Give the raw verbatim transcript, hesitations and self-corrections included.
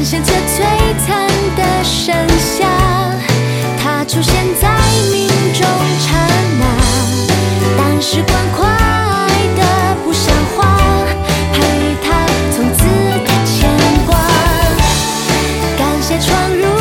感谢这璀璨的盛夏，它出现在命中刹那，但时光快得不像话，陪他从此的牵挂。感谢闯入